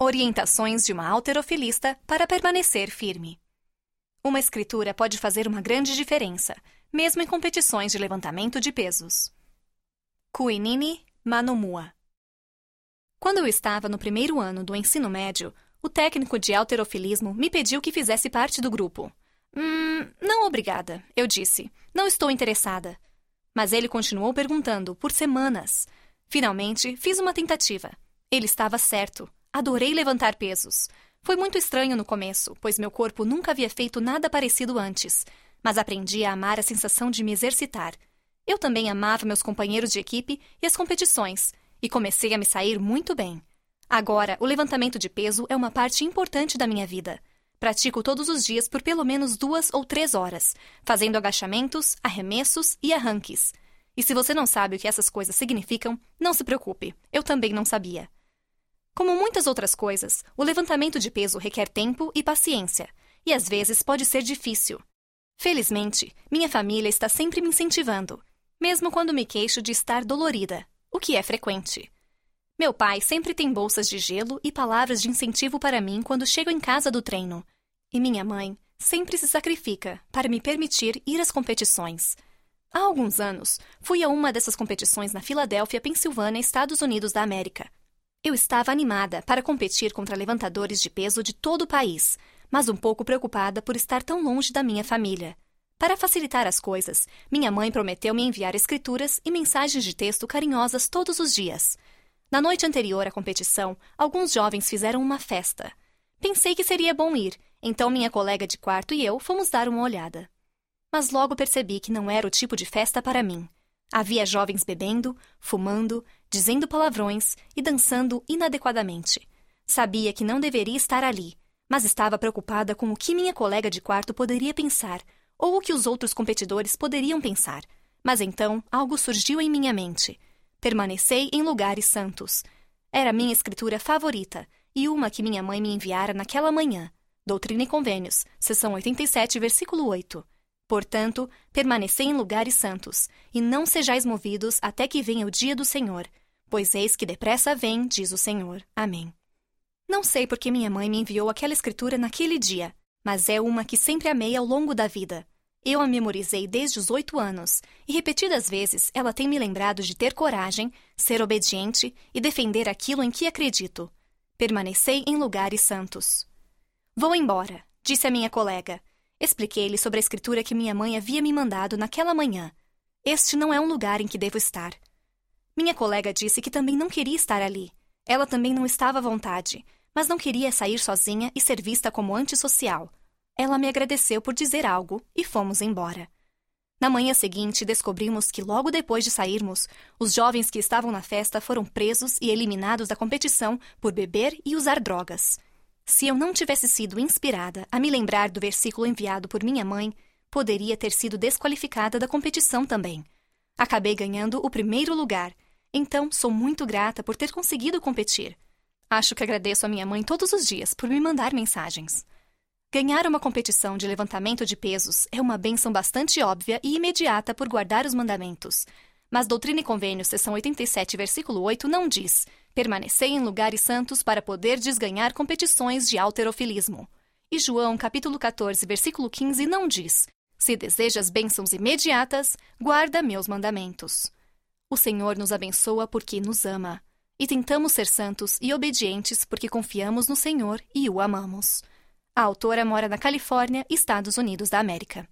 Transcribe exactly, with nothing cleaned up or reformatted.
Orientações de uma halterofilista para permanecer firme. Uma escritura pode fazer uma grande diferença, mesmo em competições de levantamento de pesos. Kuinini Manomua. Quando eu estava no primeiro ano do ensino médio, o técnico de halterofilismo me pediu que fizesse parte do grupo. Hum, não obrigada, eu disse. Não estou interessada. Mas ele continuou perguntando por semanas. Finalmente, fiz uma tentativa. Ele estava certo. Adorei levantar pesos. Foi muito estranho no começo, pois meu corpo nunca havia feito nada parecido antes, mas aprendi a amar a sensação de me exercitar. Eu também amava meus companheiros de equipe e as competições, e comecei a me sair muito bem. Agora, o levantamento de peso é uma parte importante da minha vida. Pratico todos os dias por pelo menos duas ou três horas, fazendo agachamentos, arremessos e arranques. E se você não sabe o que essas coisas significam, não se preocupe, eu também não sabia. Como muitas outras coisas, o levantamento de peso requer tempo e paciência, e às vezes pode ser difícil. Felizmente, minha família está sempre me incentivando, mesmo quando me queixo de estar dolorida, o que é frequente. Meu pai sempre tem bolsas de gelo e palavras de incentivo para mim quando chego em casa do treino, e minha mãe sempre se sacrifica para me permitir ir às competições. Há alguns anos, fui a uma dessas competições na Filadélfia, Pensilvânia, Estados Unidos da América. Eu estava animada para competir contra levantadores de peso de todo o país, mas um pouco preocupada por estar tão longe da minha família. Para facilitar as coisas, minha mãe prometeu me enviar escrituras e mensagens de texto carinhosas todos os dias. Na noite anterior à competição, alguns jovens fizeram uma festa. Pensei que seria bom ir, então minha colega de quarto e eu fomos dar uma olhada. Mas logo percebi que não era o tipo de festa para mim. Havia jovens bebendo, fumando, dizendo palavrões e dançando inadequadamente. Sabia que não deveria estar ali, mas estava preocupada com o que minha colega de quarto poderia pensar ou o que os outros competidores poderiam pensar. Mas então algo surgiu em minha mente. Permanecei em lugares santos. Era minha escritura favorita e uma que minha mãe me enviara naquela manhã. Doutrina e Convênios, seção oitenta e sete, versículo oito. Portanto, permanecei em lugares santos, e não sejais movidos até que venha o dia do Senhor, pois eis que depressa vem, diz o Senhor. Amém. Não sei por que minha mãe me enviou aquela escritura naquele dia, mas é uma que sempre amei ao longo da vida. Eu a memorizei desde os oito anos, e repetidas vezes ela tem me lembrado de ter coragem, ser obediente e defender aquilo em que acredito. Permanecei em lugares santos. Vou embora, disse a minha colega. Expliquei-lhe sobre a escritura que minha mãe havia me mandado naquela manhã. Este não é um lugar em que devo estar. Minha colega disse que também não queria estar ali. Ela também não estava à vontade, mas não queria sair sozinha e ser vista como antissocial. Ela me agradeceu por dizer algo e fomos embora. Na manhã seguinte, descobrimos que logo depois de sairmos, os jovens que estavam na festa foram presos e eliminados da competição por beber e usar drogas. Se eu não tivesse sido inspirada a me lembrar do versículo enviado por minha mãe, poderia ter sido desqualificada da competição também. Acabei ganhando o primeiro lugar, então sou muito grata por ter conseguido competir. Acho que agradeço a minha mãe todos os dias por me mandar mensagens. Ganhar uma competição de levantamento de pesos é uma bênção bastante óbvia e imediata por guardar os mandamentos. Mas Doutrina e Convênios, seção oitenta e sete, versículo oito, não diz: permanecei em lugares santos para poderdes ganhar competições de halterofilismo. E João, capítulo quatorze, versículo quinze, não diz: se desejas bênçãos imediatas, guarda meus mandamentos. O Senhor nos abençoa porque nos ama. E tentamos ser santos e obedientes porque confiamos no Senhor e o amamos. A autora mora na Califórnia, Estados Unidos da América.